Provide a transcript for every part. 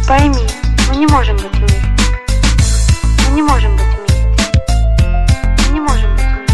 Пойми, мы не можем быть вместе. Мы не можем быть вместе. Мы не можем быть вместе.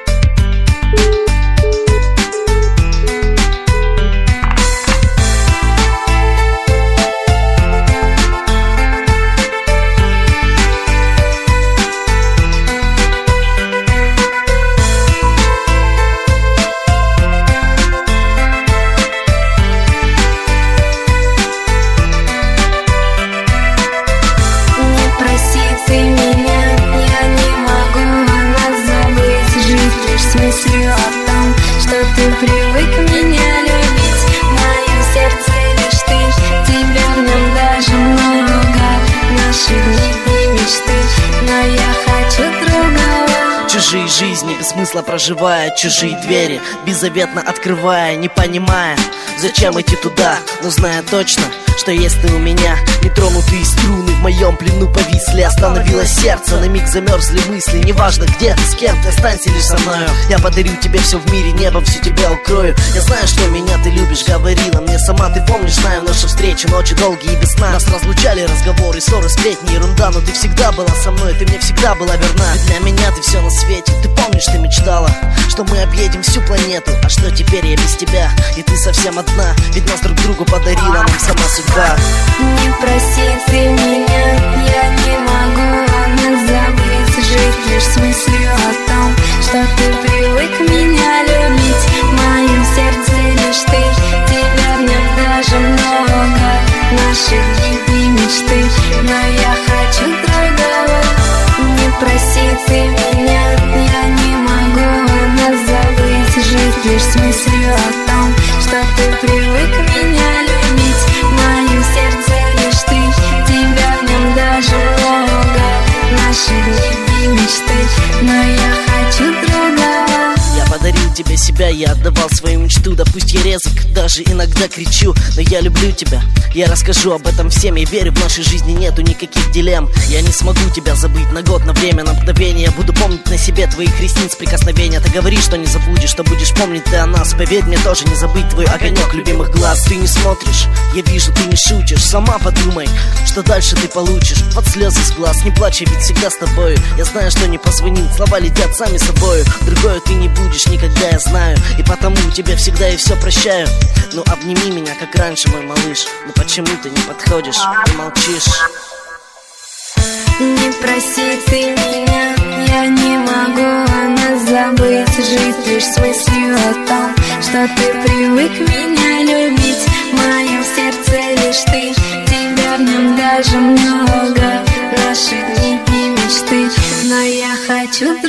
Ты привык меня любить, в моем сердце лишь ты. Тебя в нем даже много, наши дни и мечты, но я хочу другого. Чужие жизни без смысла проживая, чужие двери беззаветно открывая, не понимая, зачем идти туда, но зная точно, что есть ты у меня. Нетронутые струны в моем плену повисли, остановилось сердце, на миг замерзли мысли. Неважно где ты, с кем ты, останься лишь со мною. Я подарю тебе все в мире, небом всю тебя укрою. Я знаю, что меня ты любишь, говорила мне сама. Ты помнишь, знаю наши встречи, ночи долгие и без сна. Нас разлучали разговоры, ссоры, сплетни, ерунда. Но ты всегда была со мной, ты мне всегда была верна. Ведь для меня ты все на свете. Ты помнишь, ты мечтала, что мы объедем всю планету. А что теперь я без тебя, и ты совсем одна. Ведь нас друг другу подарила нам сама судьба. Не проси ты меня, я не могу нас забыть. Жить лишь с мыслью о том, что ты привык меня любить. В моем сердце лишь ты, тебя в нем даже много. Наши дни и мечты, но я хочу другого. Не проси ты меня, я не могу нас забыть. Жить лишь с мыслью о том, что ты привык меня любить. В моем сердце лишь ты, тебя в нем даже много. Наши дни и мечты, но я хочу другого. Я подарил тебе себя, я отдавал свою мечту. Да пусть я резок, даже иногда кричу, но я люблю тебя. Я расскажу об этом всем, я верю, в нашей жизни нету никаких дилемм. Я не смогу тебя забыть на год, на время, на мгновение. Я буду помнить на себе твоих ресниц прикосновения. Ты говоришь, что не забудешь, что будешь помнить ты о нас. Поверь мне, тоже не забыть твой огонек любимых глаз. Ты не смотришь, я вижу, ты не шутишь. Сама подумай, что дальше ты получишь. Под слезы с глаз, не плачь, я ведь всегда с тобою. Я знаю, что не позвонить, слова летят сами собою. Другое ты не будешь никогда, я знаю. И потому тебе всегда и все прощаю. Ну обними меня, как раньше, мой малыш. Но почему ты не подходишь и молчишь? Не проси ты меня, я не могу нас забыть. Жить лишь с мыслью о том, что ты привык меня любить. В моем сердце лишь ты, тебя в нем даже много. Наши дни и мечты, но я хочу